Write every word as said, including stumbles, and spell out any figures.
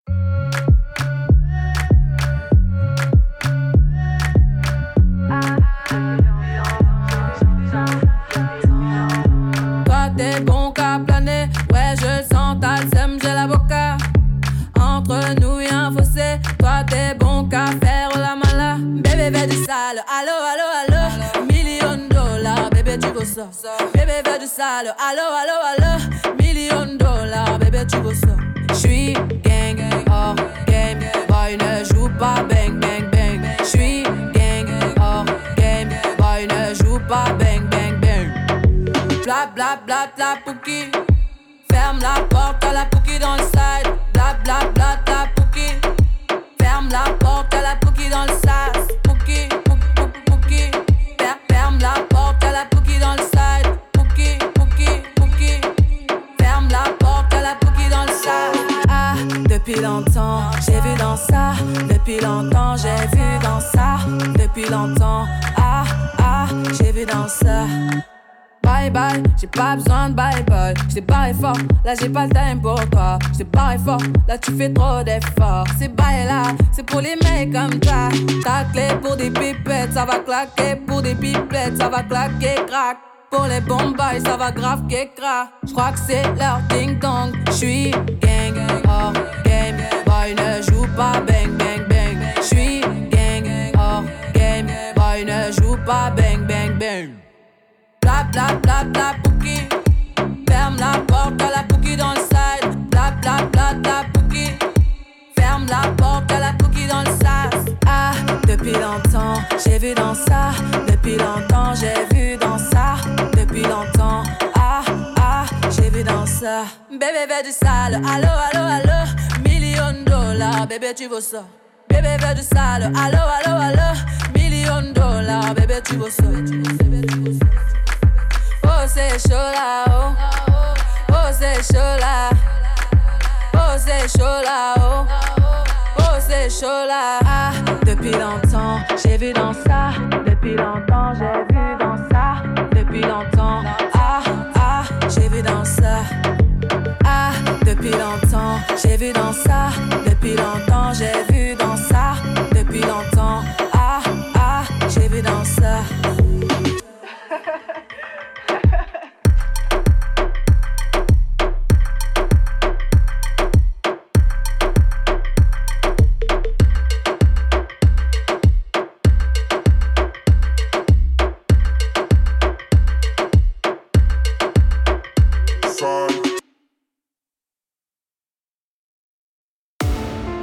Toi t'es bon qu'à planer, ouais je le sens, t'as le seum, j'ai l'avocat. Entre nous y'a un fossé, toi t'es bon qu'à faire la mala. Bébé veut du sale, allo allo allo, million de dollars, bébé tu veux ça. Bébé veut du sale, allo allo allo, million de dollars, bébé tu veux ça. J'suis gang, hors game, boy ne joue pas bang bang bang. J'suis gang, hors game, boy ne joue pas bang bang bang. Bla bla bla bla pouki, ferme la porte à la pouki dans le side. Bla bla bla bla pouki, ferme la porte à la pouki dans le sas. Pouki, pouki, pouki, ferme la porte à la pouki dans le side. Pouki, pouki, pouki, ferme la porte à la pouki dans le sas. Ah, depuis longtemps, j'ai vu dans ça. Depuis longtemps, j'ai vu dans ça. Depuis longtemps, ah, ah, j'ai vu dans ça. Bye bye, j'ai pas besoin de bye bye. J't'ai barré fort, là j'ai pas le time pour toi. J't'ai barré fort, là tu fais trop d'efforts. C'est bye là, c'est pour les mecs comme toi. Ta clé pour des pipettes, ça va claquer. Pour des pipettes, ça va claquer, crack. Pour les bombes, ça va grave qu'écra. J'crois que c'est leur ding dong. J'suis gang, hors game, boy ne joue pas bang bang bang. J'suis gang, hors game, boy ne joue pas bang bang bang. Bla bla bla bla pouki, ferme la porte à la pouki dans le side. Bla bla bla bla pouki, ferme la porte à la pouki dans le sas. Ah, depuis longtemps, j'ai vu dans ça. Depuis longtemps, j'ai vu dans ça. Depuis longtemps, ah, ah, j'ai vu dans ça. Bébé veut du sale, allo, allo, allo. Million de dollars, bébé tu veux ça. Bébé veut du sale, allo, allo, allo. Million de dollars, bébé tu veux ça. Oh c'est chaud là, oh, oh c'est chaud là, oh c'est chaud là, oh, oh c'est chaud là. Ah, depuis longtemps, j'ai vu dans ça. Depuis longtemps, j'ai vu dans ça. Depuis longtemps, ah, ah, j'ai vu dans ça. Ah, depuis longtemps, j'ai vu dans ça. Depuis longtemps, j'ai vu